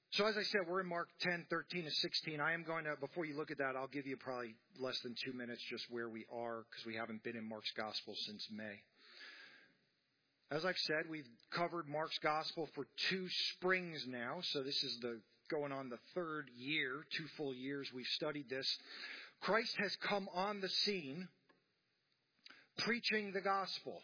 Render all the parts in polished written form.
So as I said, we're in Mark 10, 13 to 16. I am going to, before you look at that, I'll give you probably less than 2 minutes just where we are, because we haven't been in Mark's Gospel since May. As I've said, we've covered Mark's Gospel for 2 springs now, so this is going on the 3rd year, 2 full years we've studied this. Christ has come on the scene preaching the gospel.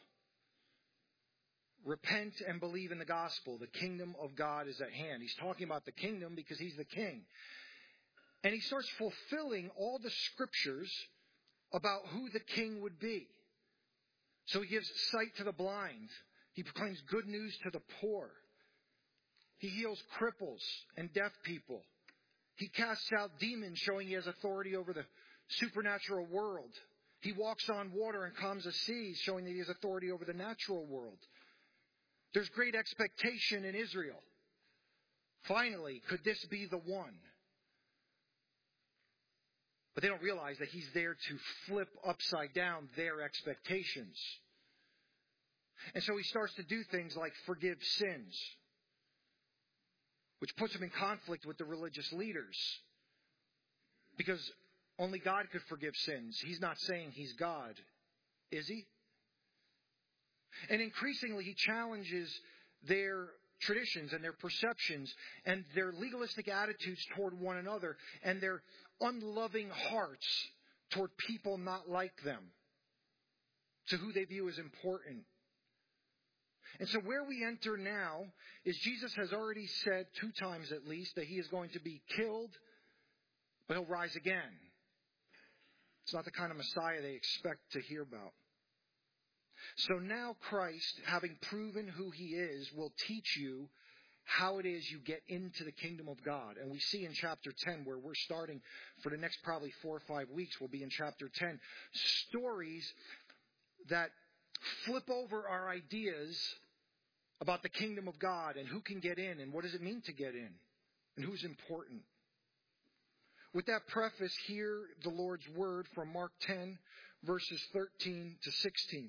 Repent and believe in the gospel. The kingdom of God is at hand. He's talking about the kingdom because he's the king. And he starts fulfilling all the scriptures about who the king would be. So he gives sight to the blind. He proclaims good news to the poor. He heals cripples and deaf people. He casts out demons, showing he has authority over the supernatural world. He walks on water and calms the seas, showing that he has authority over the natural world. There's great expectation in Israel. Finally, could this be the one? But they don't realize that he's there to flip upside down their expectations. And so he starts to do things like forgive sins, which puts him in conflict with the religious leaders. Because only God could forgive sins. He's not saying he's God, is he? And increasingly, he challenges their traditions and their perceptions and their legalistic attitudes toward one another and their unloving hearts toward people not like them, to who they view as important. And so where we enter now is Jesus has already said 2 times at least that he is going to be killed, but he'll rise again. It's not the kind of Messiah they expect to hear about. So now Christ, having proven who he is, will teach you how it is you get into the kingdom of God. And we see in chapter 10, where we're starting for the next probably 4 or 5 weeks, we'll be in chapter 10, stories that flip over our ideas about the kingdom of God and who can get in and what does it mean to get in and who's important. With that preface, hear the Lord's word from Mark 10, verses 13 to 16.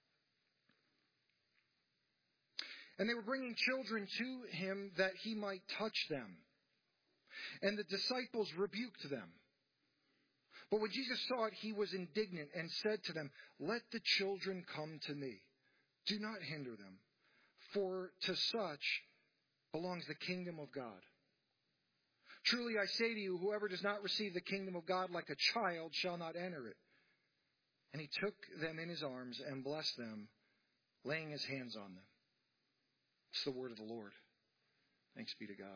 And they were bringing children to him that he might touch them. And the disciples rebuked them. But when Jesus saw it, he was indignant and said to them, "Let the children come to me. Do not hinder them, for to such belongs the kingdom of God. Truly I say to you, whoever does not receive the kingdom of God like a child shall not enter it." And he took them in his arms and blessed them, laying his hands on them. It's the word of the Lord. Thanks be to God.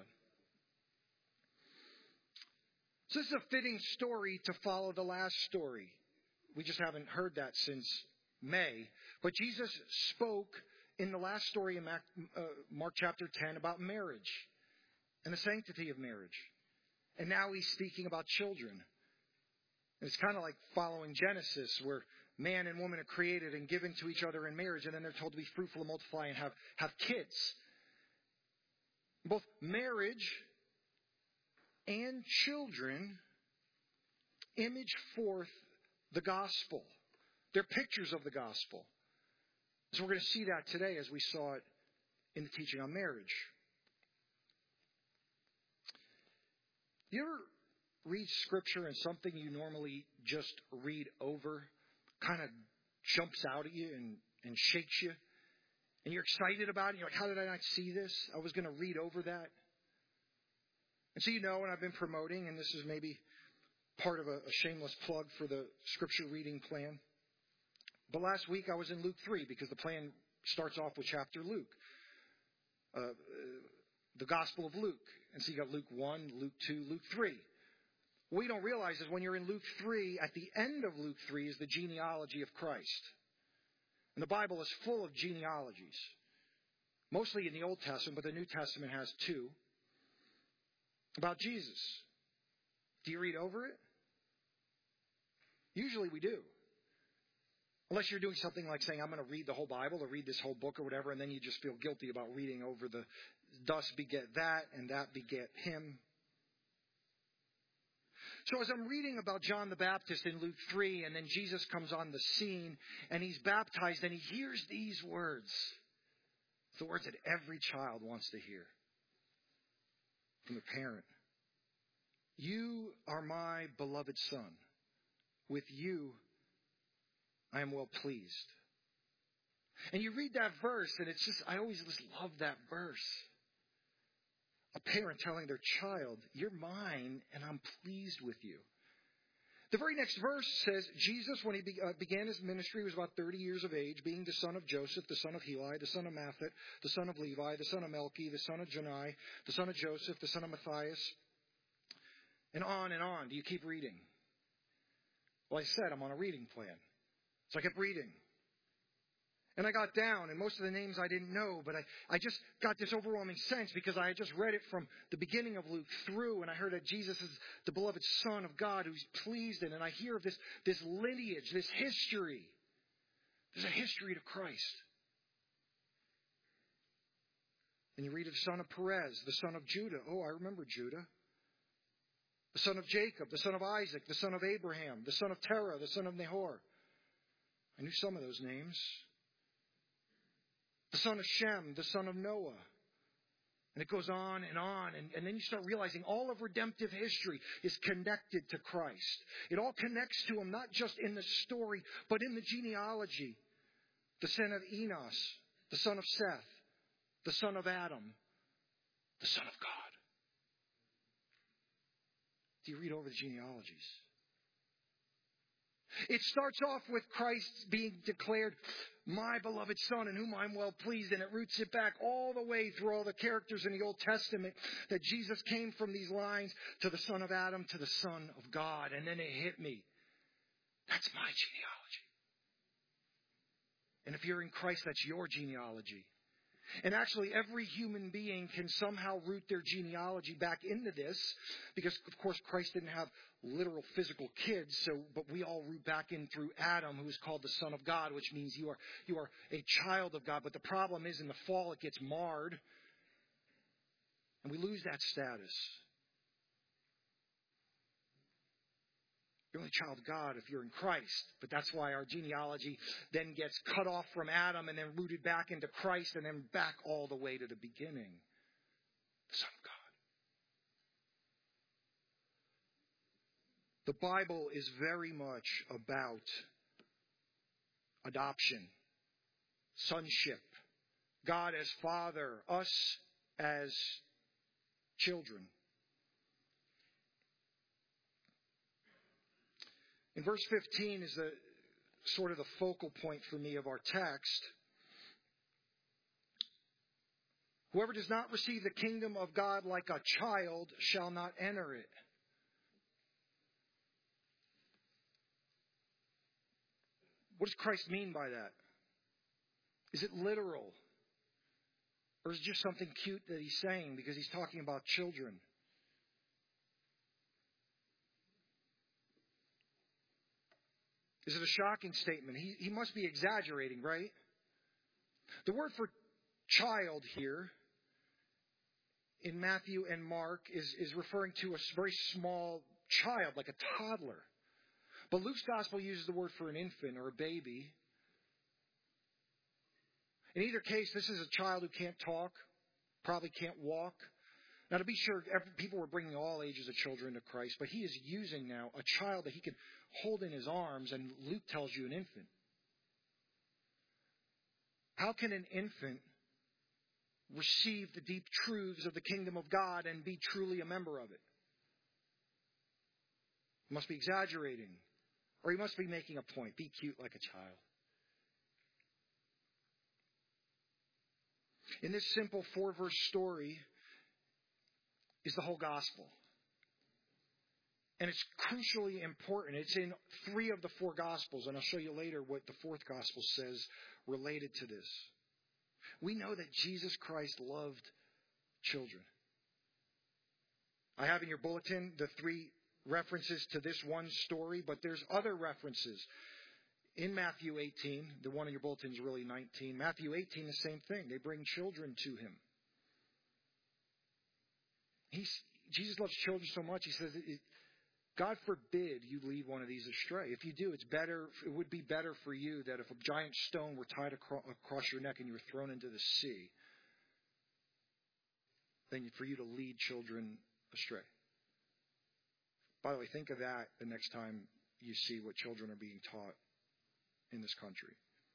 So this is a fitting story to follow the last story. We just haven't heard that since May. But Jesus spoke in the last story in Mark chapter 10 about marriage and the sanctity of marriage. And now he's speaking about children. And it's kind of like following Genesis, where man and woman are created and given to each other in marriage, and then they're told to be fruitful and multiply and have kids. Both marriage and children image forth the gospel. They're pictures of the gospel. So we're going to see that today as we saw it in the teaching on marriage. You ever read Scripture and something you normally just read over kind of jumps out at you and shakes you? And you're excited about it. You're like, how did I not see this? I was going to read over that. And so and I've been promoting, and this is maybe part of a shameless plug for the Scripture reading plan. But last week I was in Luke 3 because the plan starts off with chapter Luke. The Gospel of Luke. And so you got Luke 1, Luke 2, Luke 3. What you don't realize is when you're in Luke 3, at the end of Luke 3 is the genealogy of Christ. And the Bible is full of genealogies. Mostly in the Old Testament, but the New Testament has 2. About Jesus. Do you read over it? Usually we do. Unless you're doing something like saying, I'm going to read the whole Bible or read this whole book or whatever, and then you just feel guilty about reading over the thus beget that and that beget him. So as I'm reading about John the Baptist in Luke 3, and then Jesus comes on the scene, and he's baptized, and he hears these words. The words that every child wants to hear. from the parent. You are my beloved Son. With you I am well pleased. And you read that verse, and it's just, I always just love that verse. A parent telling their child, you're mine, and I'm pleased with you. The very next verse says, Jesus, when he began his ministry, was about 30 years of age, being the son of Joseph, the son of Heli, the son of Matthat, the son of Levi, the son of Melchi, the son of Jannai, the son of Joseph, the son of Matthias, and on and on. Do you keep reading? Well, I said I'm on a reading plan. So I kept reading. And I got down, and most of the names I didn't know, but I just got this overwhelming sense because I had just read it from the beginning of Luke through, and I heard that Jesus is the beloved Son of God who's pleased in. And I hear of this lineage, this history. There's a history to Christ. And you read of the son of Perez, the son of Judah. Oh, I remember Judah. The son of Jacob, the son of Isaac, the son of Abraham, the son of Terah, the son of Nahor. I knew some of those names. The son of Shem, the son of Noah. And it goes on and on. And then you start realizing all of redemptive history is connected to Christ. It all connects to him, not just in the story, but in the genealogy. The son of Enos, the son of Seth, the son of Adam, the son of God. Do you read over the genealogies? It starts off with Christ being declared my beloved Son in whom I'm well pleased. And it roots it back all the way through all the characters in the Old Testament that Jesus came from these lines to the son of Adam, to the Son of God. And then it hit me. That's my genealogy. And if you're in Christ, that's your genealogy. And actually, every human being can somehow root their genealogy back into this, because, of course, Christ didn't have literal physical kids, but we all root back in through Adam, who is called the Son of God, which means you are a child of God. But the problem is, in the fall, it gets marred, and we lose that status. You're only a child of God if you're in Christ. But that's why our genealogy then gets cut off from Adam and then rooted back into Christ and then back all the way to the beginning. The Son of God. The Bible is very much about adoption, sonship, God as Father, us as children. In verse 15 is the sort of the focal point for me of our text. Whoever does not receive the kingdom of God like a child shall not enter it. What does Christ mean by that? Is it literal? Or is it just something cute that he's saying because he's talking about children? Is it a shocking statement? He must be exaggerating, right? The word for child here in Matthew and Mark is referring to a very small child, like a toddler. But Luke's gospel uses the word for an infant or a baby. In either case, this is a child who can't talk, probably can't walk. Now, to be sure, people were bringing all ages of children to Christ, but he is using now a child that he can hold in his arms, and Luke tells you an infant. How can an infant receive the deep truths of the kingdom of God and be truly a member of it? He must be exaggerating, or he must be making a point. Be cute like a child. In this simple 4-verse story is the whole gospel. And it's crucially important. It's in 3 of the 4 gospels, and I'll show you later what the 4th gospel says related to this. We know that Jesus Christ loved children. I have in your bulletin the 3 references to this one story, but there's other references. In Matthew 18, the one in your bulletin is really 19. Matthew 18, the same thing. They bring children to him. Jesus loves children so much, he says, God forbid you lead one of these astray. If you do, it would be better for you that if a giant stone were tied across your neck and you were thrown into the sea. than for you to lead children astray. By the way, think of that the next time you see what children are being taught in this country.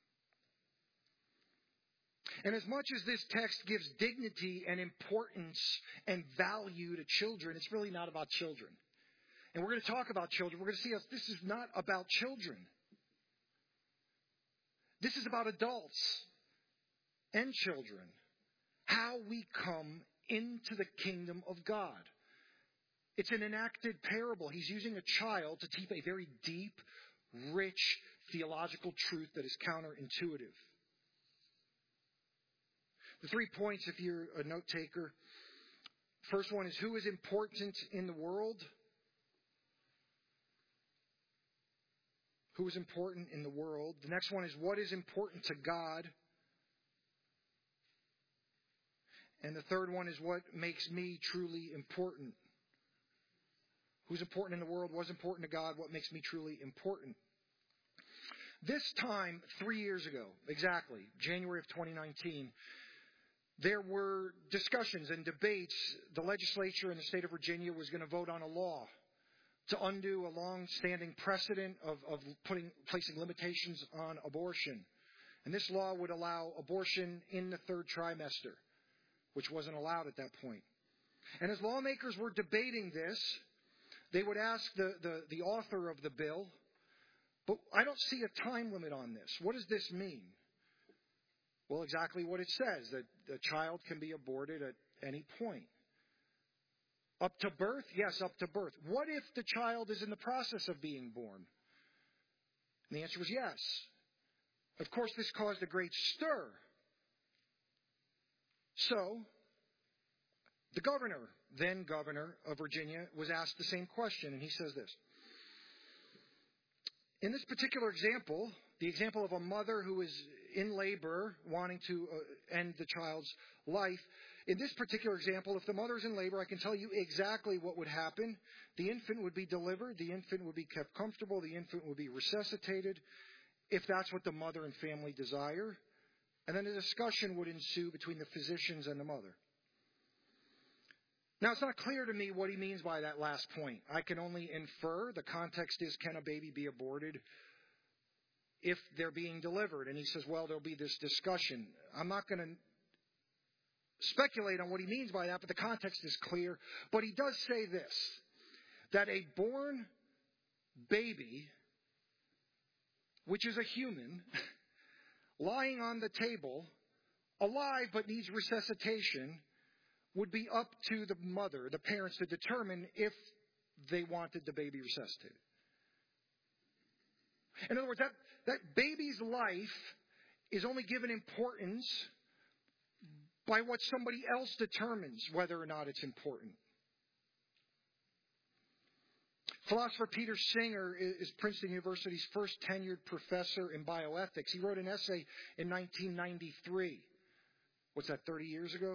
And as much as this text gives dignity and importance and value to children, it's really not about children. And we're going to talk about children. We're going to see how this is not about children. This is about adults and children. How we come into the kingdom of God. It's an enacted parable. He's using a child to teach a very deep, rich theological truth that is counterintuitive. The 3 points, if you're a note taker. First one is, who is important in the world? Who is important in the world? The next one is, what is important to God? And the third one is, what makes me truly important? Who's important in the world? What's important to God? What makes me truly important? This time, 3 years ago, exactly, January of 2019, there were discussions and debates. The legislature in the state of Virginia was going to vote on a law to undo a long-standing precedent of placing limitations on abortion. And this law would allow abortion in the third trimester, which wasn't allowed at that point. And as lawmakers were debating this, they would ask the author of the bill, but I don't see a time limit on this. What does this mean? Well, exactly what it says, that the child can be aborted at any point. Up to birth? Yes, up to birth. What if the child is in the process of being born? And the answer was yes. Of course, this caused a great stir. So, the governor, then governor of Virginia, was asked the same question, and he says this. In this particular example, the example of a mother who is in labor wanting to end the child's life, in this particular example, if the mother is in labor, I can tell you exactly what would happen. The infant would be delivered. The infant would be kept comfortable. The infant would be resuscitated, if that's what the mother and family desire. And then a discussion would ensue between the physicians and the mother. Now, it's not clear to me what he means by that last point. I can only infer. The context is, can a baby be aborted if they're being delivered? And he says, well, there'll be this discussion. I'm not going to speculate on what he means by that, but the context is clear. But he does say this, that a born baby, which is a human, lying on the table, alive but needs resuscitation, would be up to the mother, the parents, to determine if they wanted the baby resuscitated. In other words, that baby's life is only given importance by what somebody else determines whether or not it's important. Philosopher Peter Singer is Princeton University's first tenured professor in bioethics. He wrote an essay in 1993. What's that, 30 years ago?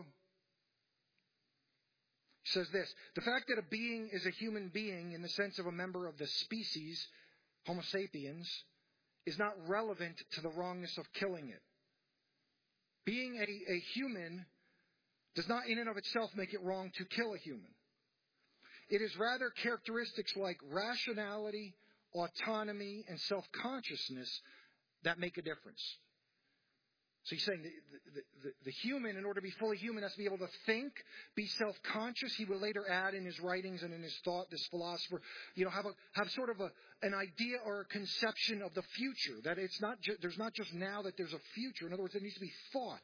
He says this, the fact that a being is a human being in the sense of a member of the species, Homo sapiens, is not relevant to the wrongness of killing it. Being a human does not in and of itself make it wrong to kill a human. It is rather characteristics like rationality, autonomy, and self-consciousness that make a difference. So he's saying the human, in order to be fully human, has to be able to think, be self-conscious. He will later add in his writings and in his thought, this philosopher, have sort of an idea or a conception of the future. That it's not there's not just now that there's a future. In other words, there needs to be thought.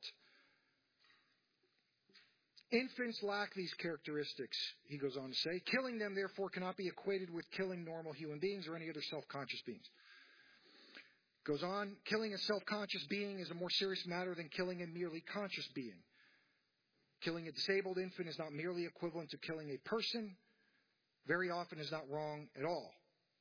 Infants lack these characteristics, he goes on to say. Killing them, therefore, cannot be equated with killing normal human beings or any other self-conscious beings. Goes on, killing a self-conscious being is a more serious matter than killing a merely conscious being. Killing a disabled infant is not merely equivalent to killing a person. Very often is not wrong at all.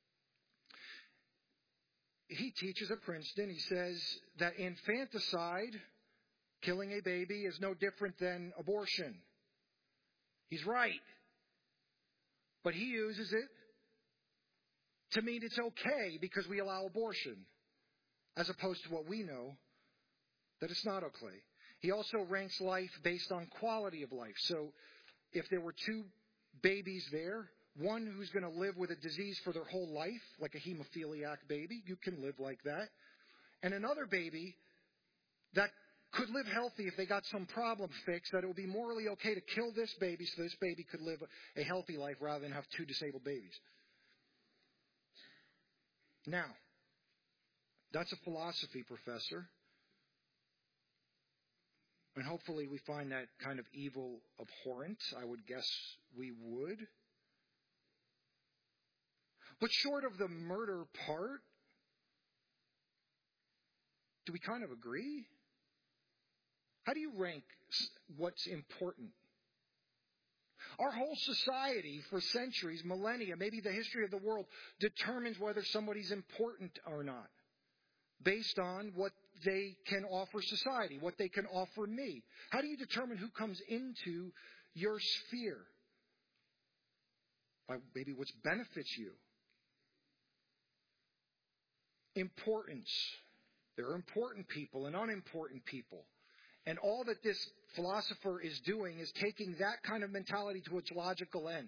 He teaches at Princeton, he says that infanticide, killing a baby, is no different than abortion. He's right. But he uses it to mean it's okay because we allow abortion, as opposed to what we know, that it's not okay. He also ranks life based on quality of life. So if there were two babies there, one who's going to live with a disease for their whole life, like a hemophiliac baby, you can live like that, and another baby that could live healthy if they got some problem fixed, that it would be morally okay to kill this baby so this baby could live a healthy life rather than have two disabled babies. Now, that's a philosophy professor. And hopefully we find that kind of evil abhorrent. I would guess we would. But short of the murder part, do we kind of agree? How do you rank what's important? Our whole society for centuries, millennia, maybe the history of the world, determines whether somebody's important or not, based on what they can offer society, what they can offer me. How do you determine who comes into your sphere? By maybe what benefits you. Importance. There are important people and unimportant people. And all that this philosopher is doing is taking that kind of mentality to its logical end.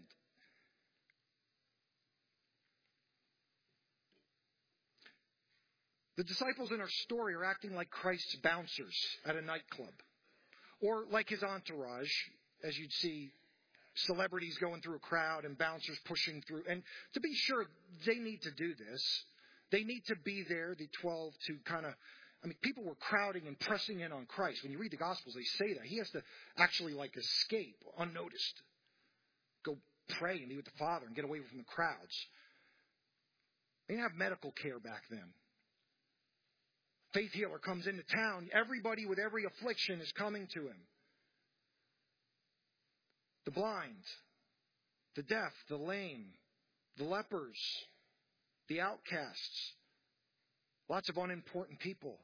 The disciples in our story are acting like Christ's bouncers at a nightclub. Or like his entourage, as you'd see celebrities going through a crowd and bouncers pushing through. And to be sure, they need to do this. They need to be there, the 12, to kind of... people were crowding and pressing in on Christ. When you read the Gospels, they say that. He has to actually escape unnoticed. Go pray and be with the Father and get away from the crowds. They didn't have medical care back then. Faith healer comes into town. Everybody with every affliction is coming to him. The blind, the deaf, the lame, the lepers, the outcasts. Lots of unimportant people.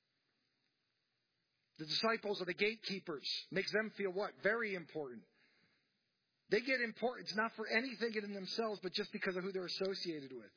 The disciples are the gatekeepers. Makes them feel what? Very important. They get importance not for anything in themselves, but just because of who they're associated with.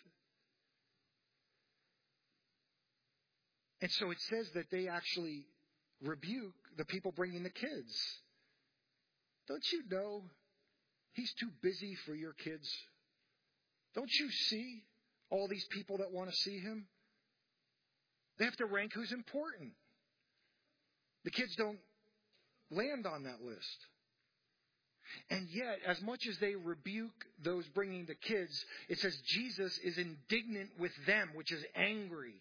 And so it says that they actually rebuke the people bringing the kids. Don't you know he's too busy for your kids? Don't you see all these people that want to see him? They have to rank who's important. The kids don't land on that list. And yet, as much as they rebuke those bringing the kids, it says Jesus is indignant with them, which is angry.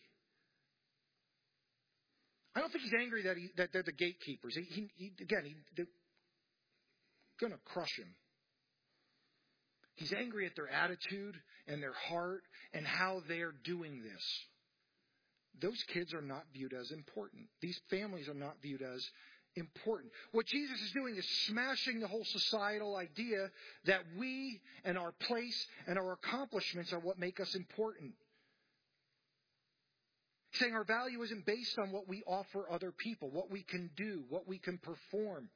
I don't think he's angry that they're the gatekeepers. They're going to crush him. He's angry at their attitude and their heart and how they're doing this. Those kids are not viewed as important. These families are not viewed as important. What Jesus is doing is smashing the whole societal idea that we and our place and our accomplishments are what make us important. He's saying our value isn't based on what we offer other people, what we can do, what we can perform.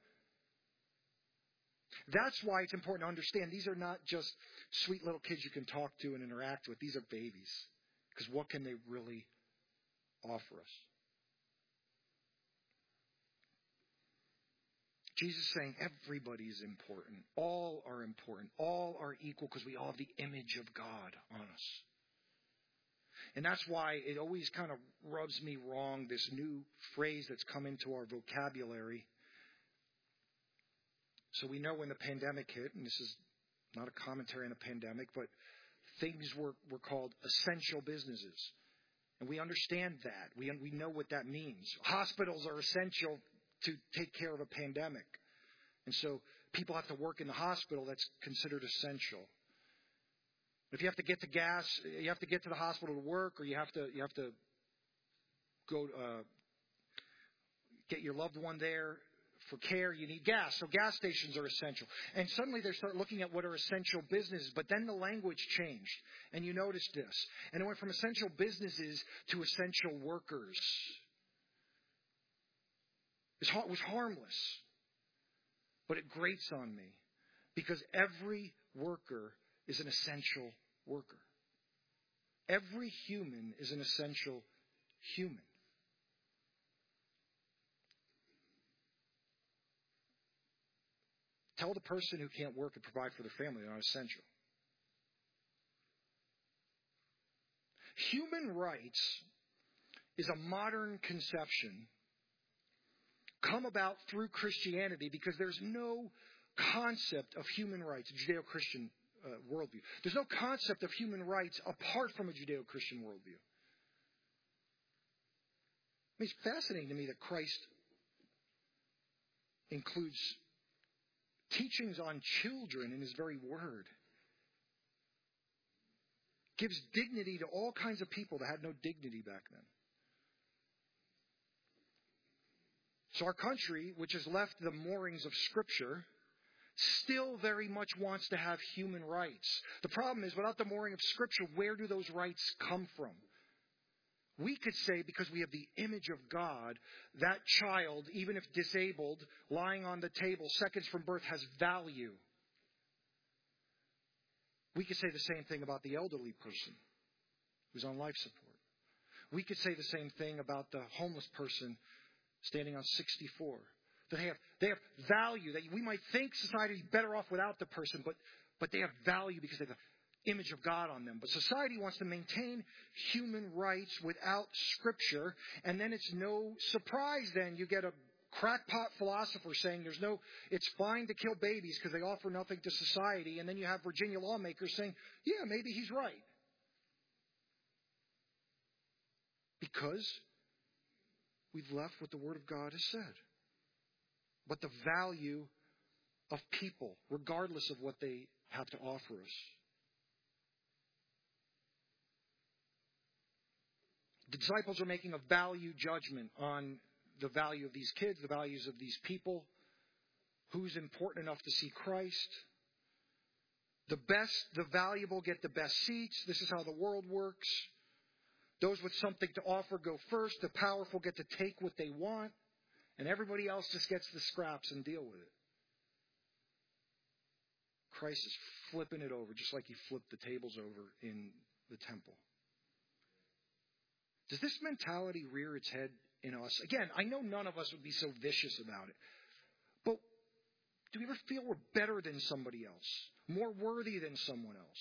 That's why it's important to understand these are not just sweet little kids you can talk to and interact with. These are babies. Because what can they really offer us? Jesus is saying everybody is important. All are important. All are equal because we all have the image of God on us. And that's why it always kind of rubs me wrong, this new phrase that's come into our vocabulary. So we know when the pandemic hit, and this is not a commentary on the pandemic, but things were called essential businesses. And we understand that. We know what that means. Hospitals are essential to take care of a pandemic. And so people have to work in the hospital. That's considered essential. If you have to get to gas, you have to get to the hospital to work, or you have to go get your loved one there for care, you need gas. So gas stations are essential. And suddenly they start looking at what are essential businesses. But then the language changed. And you noticed this. And it went from essential businesses to essential workers. It was harmless. But it grates on me. Because every worker is an essential worker. Every human is an essential human. Tell the person who can't work and provide for their family they're not essential. Human rights is a modern conception come about through Christianity because there's no concept of human rights, a Judeo-Christian worldview. There's no concept of human rights apart from a Judeo-Christian worldview. I mean, it's fascinating to me that Christ includes teachings on children in his very word. Gives dignity to all kinds of people that had no dignity back then. So our country, which has left the moorings of Scripture, still very much wants to have human rights. The problem is, without the mooring of Scripture, where do those rights come from? We could say, because we have the image of God, that child, even if disabled, lying on the table seconds from birth, has value. We could say the same thing about the elderly person who's on life support. We could say the same thing about the homeless person standing on 64. That they have value. That we might think society is better off without the person, but they have value because they have the image of God on them. But society wants to maintain human rights without Scripture, and then it's no surprise then you get a crackpot philosopher saying it's fine to kill babies because they offer nothing to society, and then you have Virginia lawmakers saying, yeah, maybe he's right. Because we've left what the Word of God has said. But the value of people, regardless of what they have to offer us. The disciples are making a value judgment on the value of these kids, the values of these people, who's important enough to see Christ. The valuable get the best seats. This is how the world works. Those with something to offer go first. The powerful get to take what they want. And everybody else just gets the scraps and deal with it. Christ is flipping it over, just like he flipped the tables over in the temple. Does this mentality rear its head in us? Again, I know none of us would be so vicious about it. But do we ever feel we're better than somebody else? More worthy than someone else?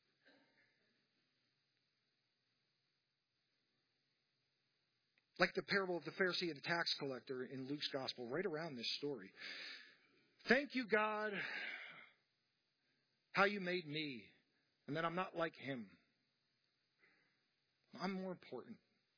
Like the parable of the Pharisee and the tax collector in Luke's gospel, right around this story. Thank you, God, how you made me, and that I'm not like him. I'm more important.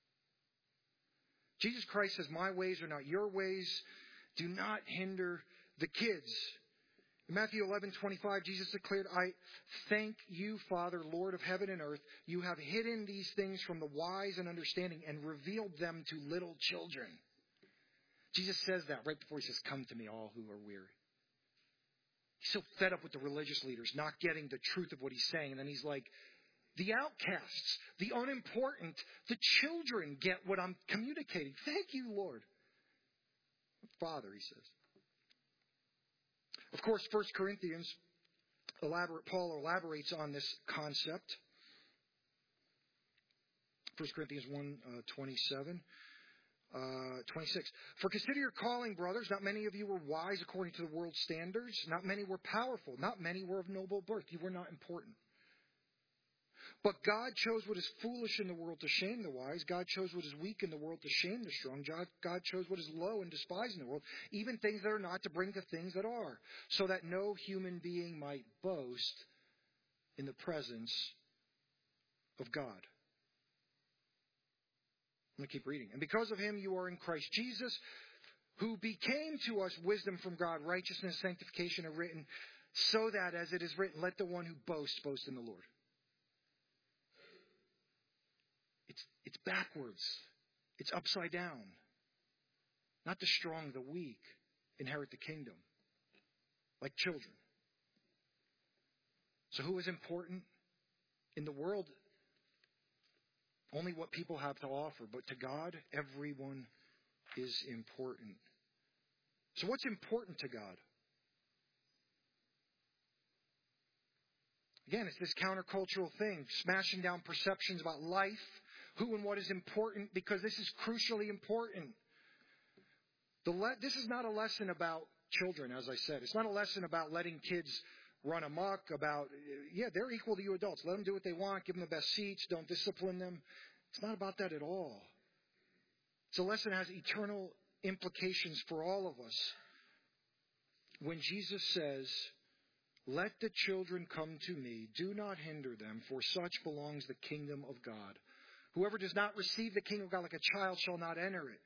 Jesus Christ says, my ways are not your ways. Do not hinder the kids. In Matthew 11:25, Jesus declared, I thank you, Father, Lord of heaven and earth. You have hidden these things from the wise and understanding and revealed them to little children. Jesus says that right before he says, come to me, all who are weary. He's so fed up with the religious leaders not getting the truth of what he's saying. And then he's like, the outcasts, the unimportant, the children get what I'm communicating. Thank you, Lord. Father, he says. Of course, 1 Corinthians, Paul elaborates on this concept. 1 Corinthians 1:27. 26. For consider your calling, brothers. Not many of you were wise according to the world's standards. Not many were powerful. Not many were of noble birth. You were not important. But God chose what is foolish in the world to shame the wise. God chose what is weak in the world to shame the strong. God chose what is low and despised in the world, even things that are not, to bring to things that are, so that no human being might boast in the presence of God. I'm going to keep reading. And because of him you are in Christ Jesus, who became to us wisdom from God, righteousness, sanctification are written, so that, as it is written, let the one who boasts boast in the Lord. It's backwards. It's upside down. Not the strong, the weak inherit the kingdom. Like children. So who is important? In the world, only what people have to offer. But to God, everyone is important. So what's important to God? Again, it's this countercultural thing, smashing down perceptions about life, who and what is important, because this is crucially important. This is not a lesson about children, as I said. It's not a lesson about letting kids run amok, about, they're equal to you adults. Let them do what they want. Give them the best seats. Don't discipline them. It's not about that at all. It's a lesson that has eternal implications for all of us. When Jesus says, "Let the children come to me. Do not hinder them, for such belongs the kingdom of God. Whoever does not receive the kingdom of God like a child shall not enter it."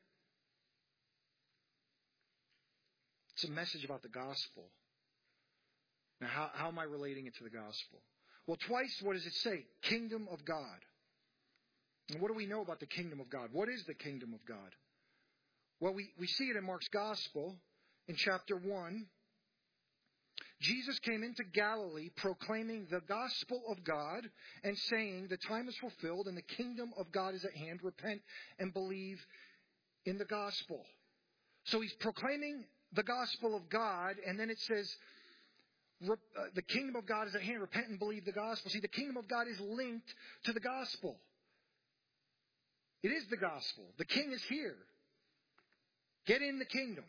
It's a message about the gospel. Now, how am I relating it to the gospel? Well, twice, what does it say? Kingdom of God. And what do we know about the kingdom of God? What is the kingdom of God? Well, we see it in Mark's gospel in chapter 1. Jesus came into Galilee proclaiming the gospel of God and saying, "The time is fulfilled and the kingdom of God is at hand. Repent and believe in the gospel." So he's proclaiming the gospel of God, and then it says, the kingdom of God is at hand. Repent and believe the gospel. See, the kingdom of God is linked to the gospel. It is the gospel. The king is here. Get in the kingdom.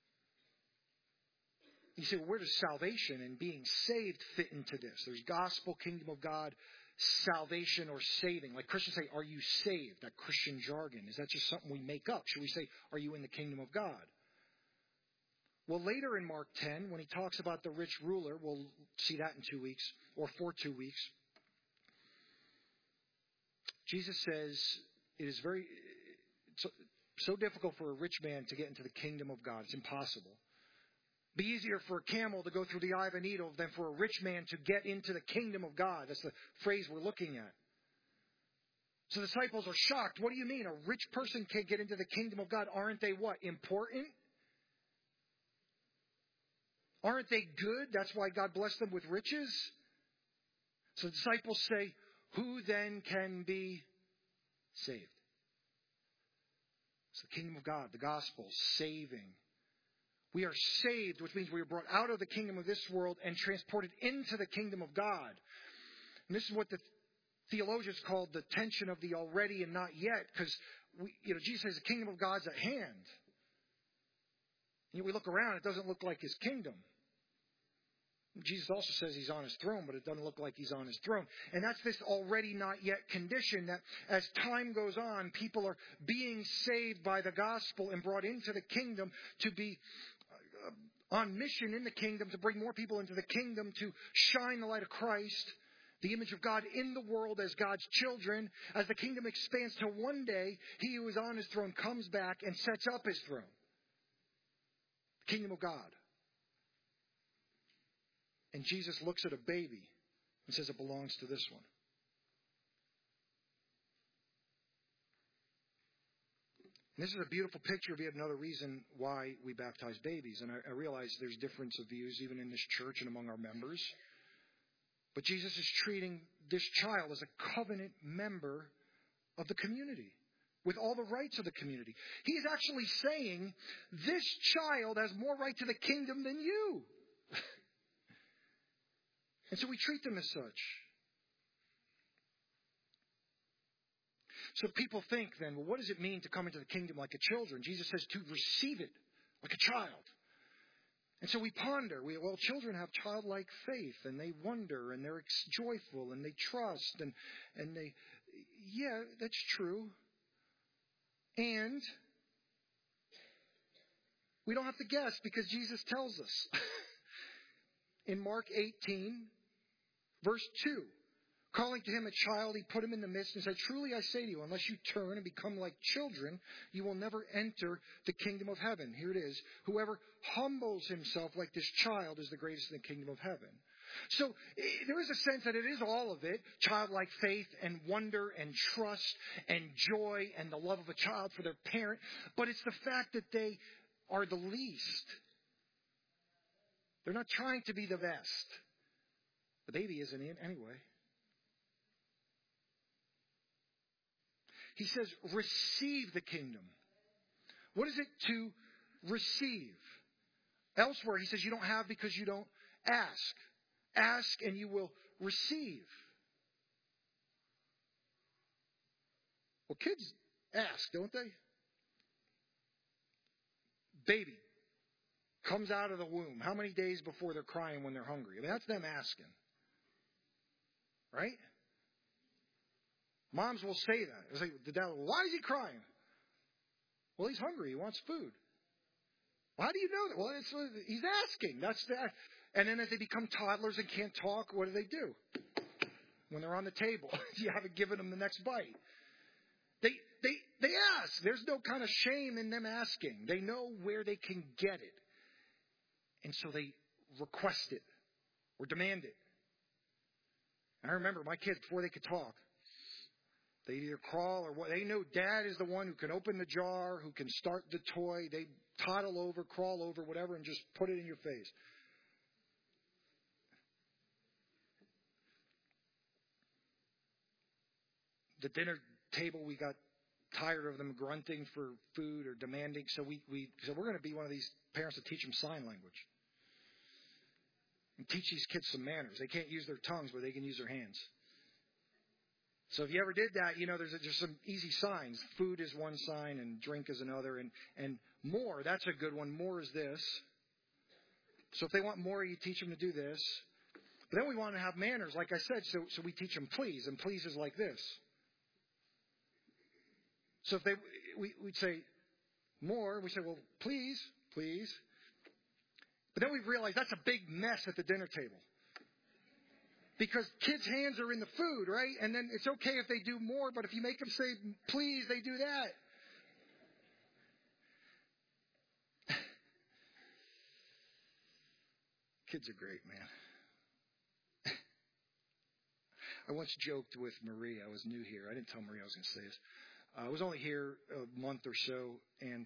You say, well, where does salvation and being saved fit into this? There's gospel, kingdom of God, salvation or saving. Like Christians say, are you saved? That Christian jargon. Is that just something we make up? Should we say, are you in the kingdom of God? Well, later in Mark 10, when he talks about the rich ruler, we'll see that in 2 weeks, or for 2 weeks. Jesus says it is so difficult for a rich man to get into the kingdom of God. It's impossible. Be easier for a camel to go through the eye of a needle than for a rich man to get into the kingdom of God. That's the phrase we're looking at. So the disciples are shocked. What do you mean? A rich person can't get into the kingdom of God? Aren't they what? Important? Aren't they good? That's why God blessed them with riches. So the disciples say, who then can be saved? It's the kingdom of God, the gospel, saving. We are saved, which means we are brought out of the kingdom of this world and transported into the kingdom of God. And this is what the theologians call the tension of the already and not yet, because Jesus says the kingdom of God's at hand. We look around, it doesn't look like his kingdom. Jesus also says he's on his throne, but it doesn't look like he's on his throne. And that's this already not yet condition that as time goes on, people are being saved by the gospel and brought into the kingdom to be on mission in the kingdom, to bring more people into the kingdom, to shine the light of Christ, the image of God in the world as God's children. As the kingdom expands to one day, he who is on his throne comes back and sets up his throne. The kingdom of God. And Jesus looks at a baby and says it belongs to this one. And this is a beautiful picture of yet another reason why we baptize babies. And I realize there's difference of views even in this church and among our members. But Jesus is treating this child as a covenant member of the community, with all the rights of the community. He is actually saying, this child has more right to the kingdom than you. And so we treat them as such. So people think then, well, what does it mean to come into the kingdom like a children? Jesus says to receive it like a child. And so we ponder. Well, children have childlike faith, and they wonder, and they're joyful, and they trust, and they, yeah, that's true. And we don't have to guess because Jesus tells us. In Mark 18, verse 2, calling to him a child, he put him in the midst and said, truly I say to you, unless you turn and become like children, you will never enter the kingdom of heaven. Here it is. Whoever humbles himself like this child is the greatest in the kingdom of heaven. So there is a sense that it is all of it, childlike faith and wonder and trust and joy and the love of a child for their parent. But it's the fact that they are the least. They're not trying to be the best. The baby isn't in anyway. He says, receive the kingdom. What is it to receive? Elsewhere, he says, you don't have because you don't ask. Ask and you will receive. Well, kids ask, don't they? Baby. comes out of the womb? How many days before they're crying when they're hungry? I mean, that's them asking. Right? Moms will say that. It's like, the dad, why is he crying? Well, he's hungry. He wants food. Well, how do you know that? Well, he's asking. That's that. And then as they become toddlers and can't talk, what do? When they're on the table, you haven't given them the next bite. They ask. There's no kind of shame in them asking. They know where they can get it. And so they request it or demand it. I remember my kids, before they could talk, they either crawl or what. They know Dad is the one who can open the jar, who can start the toy. They toddle over, crawl over, whatever, and just put it in your face. The dinner table, we got tired of them grunting for food or demanding, so we said we're going to be one of these parents that teach them sign language and teach these kids some manners. They can't use their tongues, but they can use their hands. So if you ever did that, there's just some easy signs. Food is one sign and drink is another. And more, that's a good one. More is this. So if they want more, you teach them to do this. But then we want to have manners, like I said, so we teach them please. And please is like this. So if we'd say more, we say, well, please. But then we realize that's a big mess at the dinner table. Because kids' hands are in the food, right? And then it's okay if they do more, but if you make them say, please, they do that. Kids are great, man. I once joked with Marie. I was new here. I didn't tell Marie I was going to say this. I was only here a month or so, and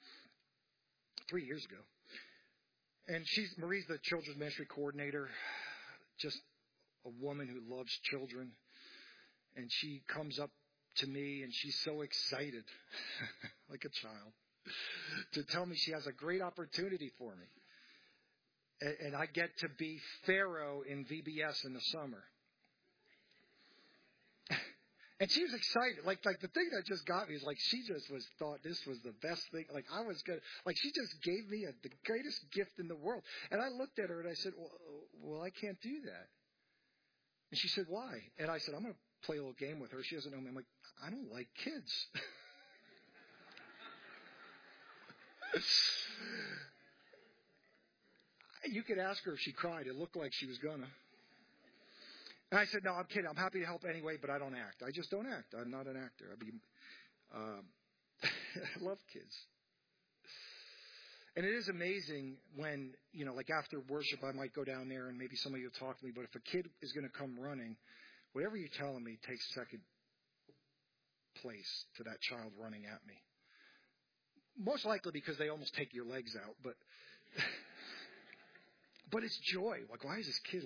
3 years ago. And Marie's the children's ministry coordinator. Just a woman who loves children. And she comes up to me and she's so excited, like a child, to tell me she has a great opportunity for me. And I get to be Pharaoh in VBS in the summer. And she was excited. Like the thing that just got me is like she just thought this was the best thing. Like I was gonna, like she just gave me the greatest gift in the world. And I looked at her and I said, well, I can't do that. And she said, why? And I said, I'm going to play a little game with her. She doesn't know me. I'm like, I don't like kids. You could ask her if she cried. It looked like she was gonna. And I said, no, I'm kidding. I'm happy to help anyway, but I don't act. I just don't act. I'm not an actor. I love kids. And it is amazing when, like after worship, I might go down there and maybe some of you will talk to me. But if a kid is going to come running, whatever you're telling me takes second place to that child running at me. Most likely because they almost take your legs out. But it's joy. Like, why is this kid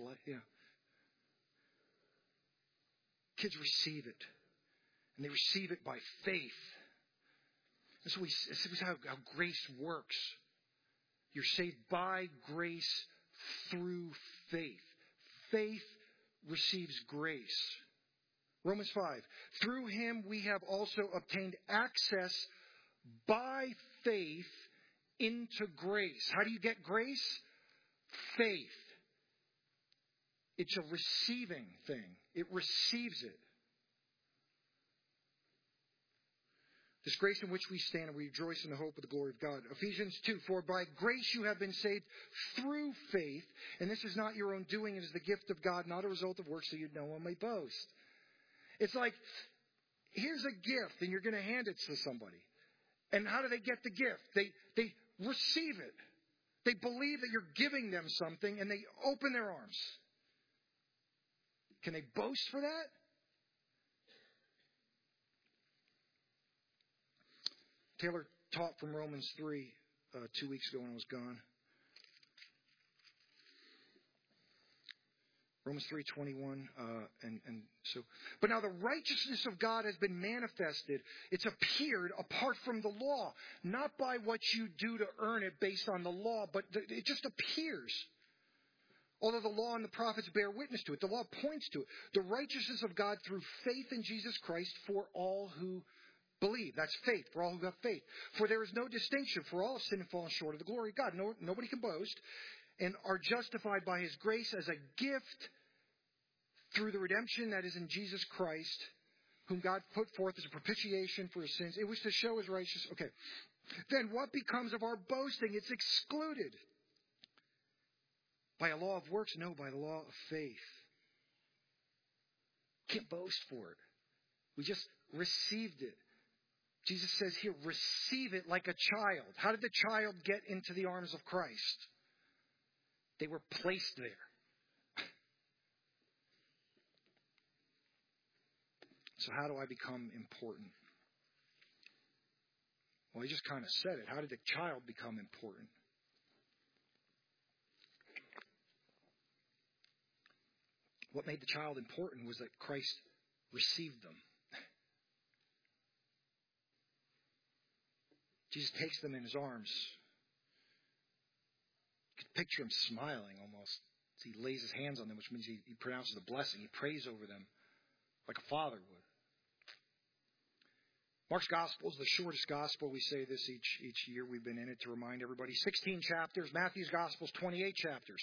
Kids receive it. And they receive it by faith. And so this is how grace works. You're saved by grace through faith. Faith receives grace. Romans 5. Through him we have also obtained access by faith into grace. How do you get grace? Faith. It's a receiving thing. It receives it. This grace in which we stand and we rejoice in the hope of the glory of God. Ephesians 2, for by grace you have been saved through faith, and this is not your own doing, it is the gift of God, not a result of works, so you no one may boast. It's like, here's a gift, and you're going to hand it to somebody. And how do they get the gift? They receive it. They believe that you're giving them something, and they open their arms. Can they boast for that? Taylor taught from Romans 3 2 weeks ago when I was gone. Romans 3:21, but now the righteousness of God has been manifested. It's appeared apart from the law, not by what you do to earn it based on the law, but it just appears. Although the law and the prophets bear witness to it, the law points to it. The righteousness of God through faith in Jesus Christ for all who Believe. That's faith for all who have faith. For there is no distinction, for all have sinned and fallen short of the glory of God. Nobody can boast, and are justified by His grace as a gift through the redemption that is in Jesus Christ, whom God put forth as a propitiation for His sins. It was to show His righteousness. Okay. Then what becomes of our boasting? It's excluded. By a law of works? No, by the law of faith. Can't boast for it. We just received it. Jesus says here, receive it like a child. How did the child get into the arms of Christ? They were placed there. So how do I become important? Well, he just kind of said it. How did the child become important? What made the child important was that Christ received them. Jesus takes them in His arms. You could picture Him smiling almost as He lays His hands on them, which means He pronounces a blessing. He prays over them like a father would. Mark's Gospel is the shortest Gospel. We say this each year. We've been in it to remind everybody. 16 chapters. Matthew's Gospel is 28 chapters.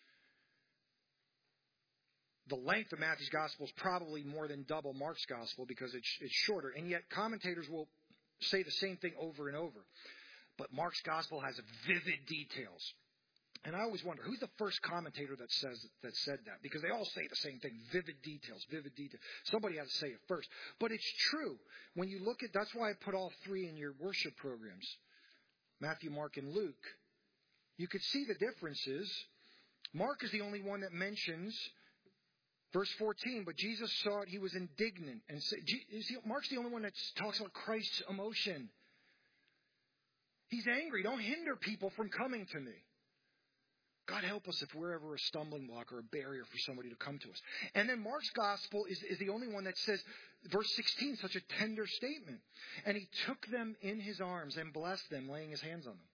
The length of Matthew's Gospel is probably more than double Mark's Gospel because it's shorter. And yet commentators will say the same thing over and over. But Mark's Gospel has vivid details. And I always wonder, who's the first commentator that said that? Because they all say the same thing, vivid details, vivid details. Somebody had to say it first. But it's true. When you look at, that's why I put all three in your worship programs, Matthew, Mark, and Luke. You could see the differences. Mark is the only one that mentions verse 14, but Jesus saw it, He was indignant. And Mark's the only one that talks about Christ's emotion. He's angry. Don't hinder people from coming to me. God help us if we're ever a stumbling block or a barrier for somebody to come to us. And then Mark's Gospel is the only one that says, verse 16, such a tender statement. And He took them in His arms and blessed them, laying His hands on them.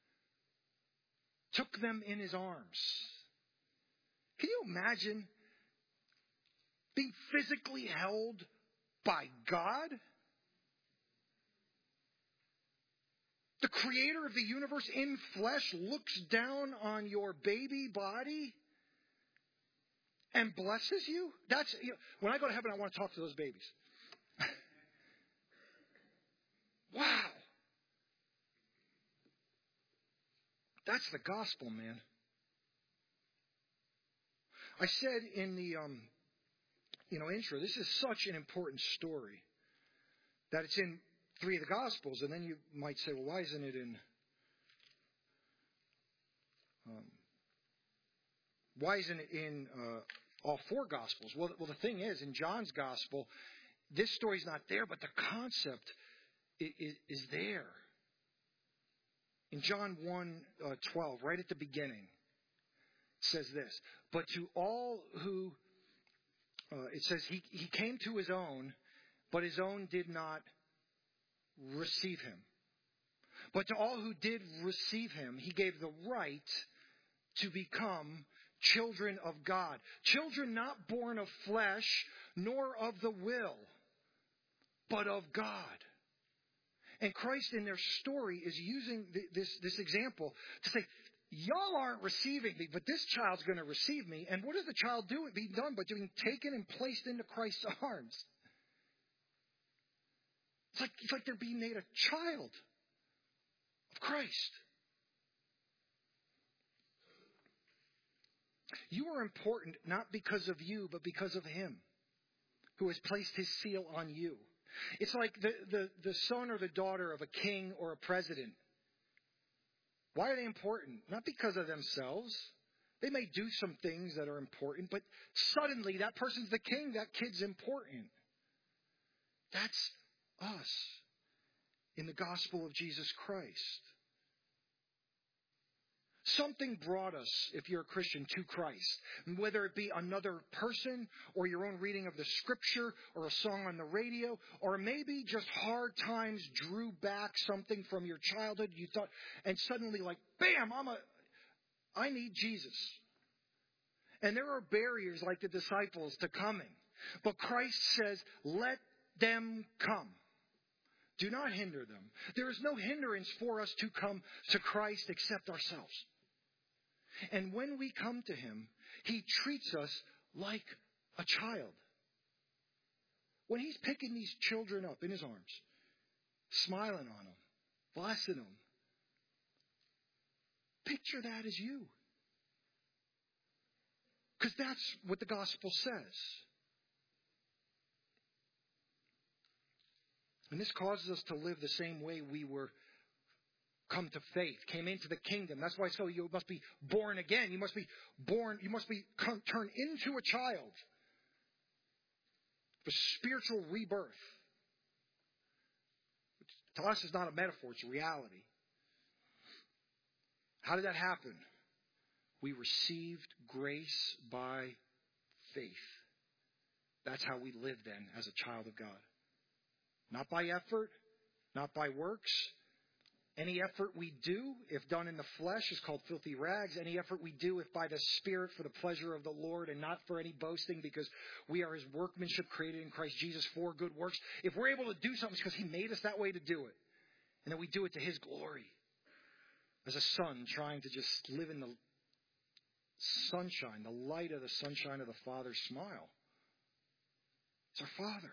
Took them in His arms. Can you imagine being physically held by God? The Creator of the universe in flesh looks down on your baby body and blesses you? That's, when I go to heaven, I want to talk to those babies. Wow. That's the gospel, man. I said in the intro, this is such an important story that it's in 3 of the Gospels, and then you might say, well, why isn't it in all 4 Gospels? Well, the thing is, in John's Gospel, this story's not there, but the concept is there. In John 1:12, right at the beginning, it says this, but to all who, it says, he came to His own, but His own did not receive Him. But to all who did receive Him, He gave the right to become children of God. Children not born of flesh, nor of the will, but of God. And Christ in their story is using this example to say, y'all aren't receiving me, but this child's going to receive me. And what does the child do? Be done but being taken and placed into Christ's arms. It's like they're being made a child of Christ. You are important not because of you, but because of Him who has placed His seal on you. It's like the son or the daughter of a king or a president. Why are they important? Not because of themselves. They may do some things that are important, but suddenly that person's the king, that kid's important. That's us in the gospel of Jesus Christ. Something brought us, if you're a Christian, to Christ. Whether it be another person or your own reading of the scripture or a song on the radio, or maybe just hard times drew back something from your childhood you thought, and suddenly like, bam, I need Jesus. And there are barriers like the disciples to coming. But Christ says, let them come. Do not hinder them. There is no hindrance for us to come to Christ except ourselves. And when we come to Him, He treats us like a child. When He's picking these children up in His arms, smiling on them, blessing them, picture that as you. Because that's what the gospel says. And this causes us to live the same way we were come to faith, came into the kingdom. That's why you must be born again. You must be born, turned into a child. The spiritual rebirth. Which to us is not a metaphor, it's a reality. How did that happen? We received grace by faith. That's how we live then as a child of God. Not by effort, not by works. Any effort we do, if done in the flesh, is called filthy rags. Any effort we do, if by the Spirit, for the pleasure of the Lord and not for any boasting, because we are His workmanship created in Christ Jesus for good works. If we're able to do something, it's because He made us that way to do it. And then we do it to His glory. As a son trying to just live in the sunshine, the light of the sunshine of the Father's smile. It's our Father.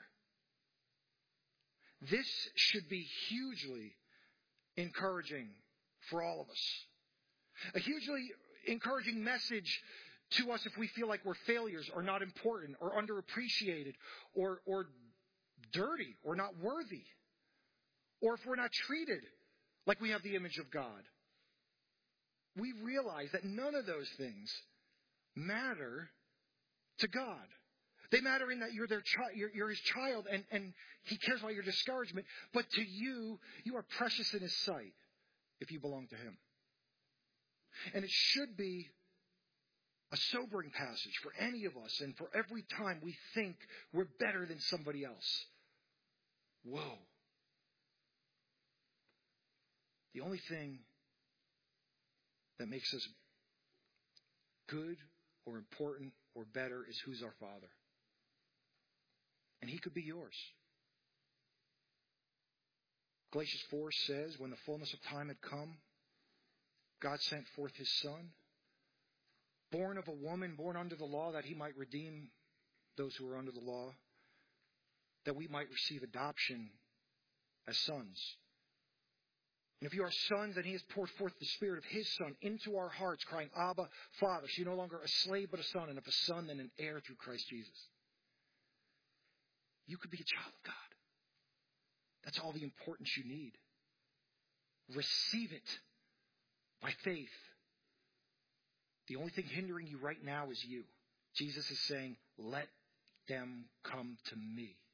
This should be hugely encouraging for all of us. A hugely encouraging message to us if we feel like we're failures or not important or underappreciated or dirty or not worthy. Or if we're not treated like we have the image of God. We realize that none of those things matter to God. They matter in that you're you're His child, and He cares about your discouragement. But to you, you are precious in His sight if you belong to Him. And it should be a sobering passage for any of us, and for every time we think we're better than somebody else. Whoa. The only thing that makes us good or important or better is who's our Father. And He could be yours. Galatians 4 says, when the fullness of time had come, God sent forth His Son, born of a woman, born under the law, that He might redeem those who are under the law, that we might receive adoption as sons. And if you are sons, then He has poured forth the Spirit of His Son into our hearts, crying, Abba, Father. So you're no longer a slave but a son, and if a son, then an heir through Christ Jesus. You could be a child of God. That's all the importance you need. Receive it by faith. The only thing hindering you right now is you. Jesus is saying, let them come to me.